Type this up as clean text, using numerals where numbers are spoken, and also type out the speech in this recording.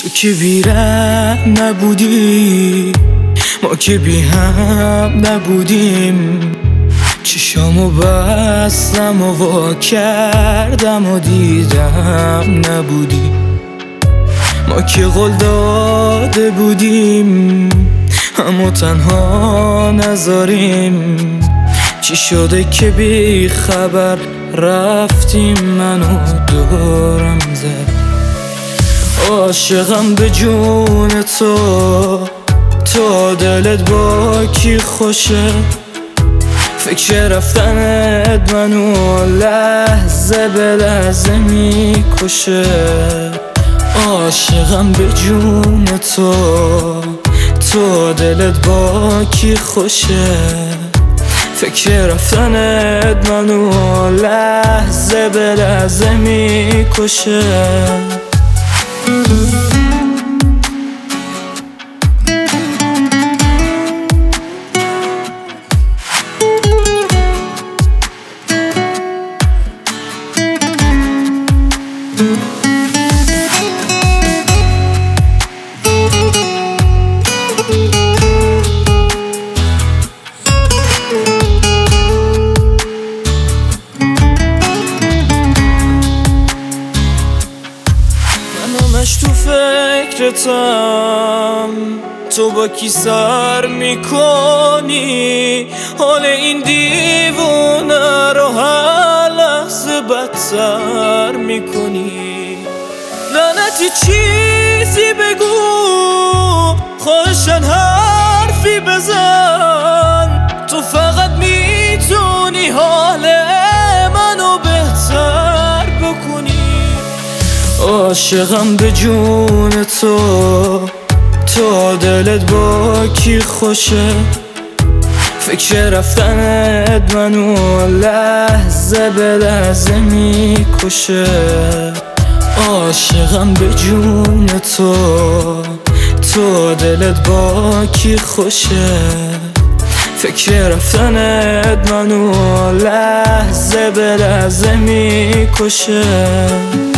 که بی‌رحم نبودی، ما که بی هم نبودیم. چشامو بستم و وا کردم و دیدم نبودی. ما که قول داده بودیم اما تنها نذاریم. چی شده که بی خبر رفتیم، منو دورم زد. عاشقم به جون تو دلت با کی خوشه؟ فکر رفتنت منو لحظه به لحظه میکشه. عاشقم به جون تو دلت با کی خوشه؟ فکر رفتنت منو لحظه به لحظه میکشه. همش تو فکرتم، تو با کی سر میکنی؟ حال این دیوونه رو هر لحظه بدتر میکنی. لعنتی چیزی بگو، خواهشن حرفی بزن. تو فقط میتونی حال منو بهتر بکنی. عاشقم به جون تو دلت با کی خوشه؟ فکر رفتنت منو لحظه به لحظه میکشه. عاشقم به جون تو دلت با کی خوشه؟ فکر رفتنت منو لحظه به لحظه میکشه.